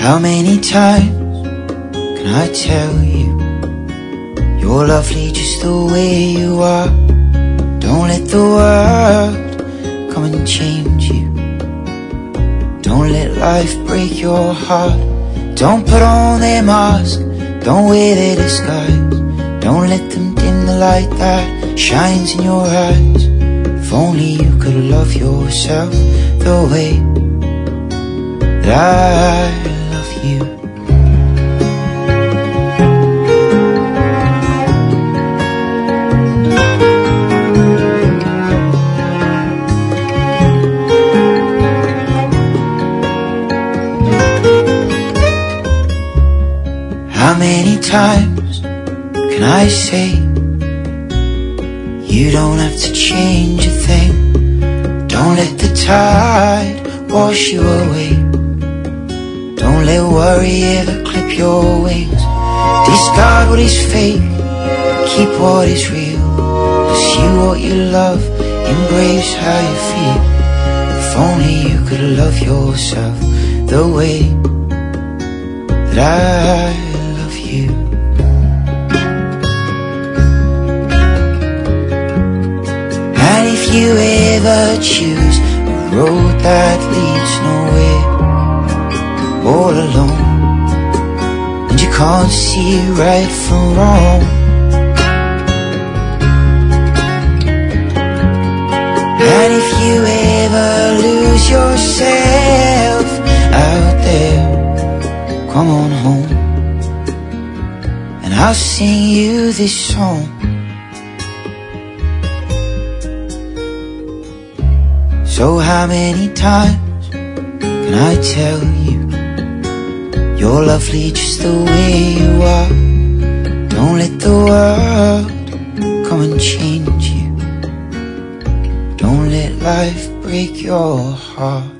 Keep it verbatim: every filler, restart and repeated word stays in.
How many times can I tell you you're lovely just the way you are? Don't let the world come and change you. Don't let life break your heart. Don't put on their mask, don't wear their disguise. Don't let them dim the light that shines in your eyes. If only you could love yourself the way that I love you. How many times can I say you don't have to change a thing? Don't let the tide wash you away. Don't let worry ever clip your wings. Discard what is fake, keep what is real. Pursue what you love, embrace how you feel. If only you could love yourself the way that I love you. And if you ever choose a road that leads nowhere, all alone, and you can't see right from wrong, and if you ever lose yourself out there, come on home, and I'll sing you this song. So how many times can I tell you you're lovely just the way you are? Don't let the world come and change you. Don't let life break your heart.